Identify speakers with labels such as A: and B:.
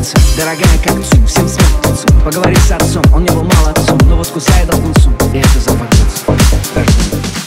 A: улыбается, дорогая как цу, всем смерть птицу. Поговори с отцом, он не был молодцом, но вот кусает от носу, и это запах каждый.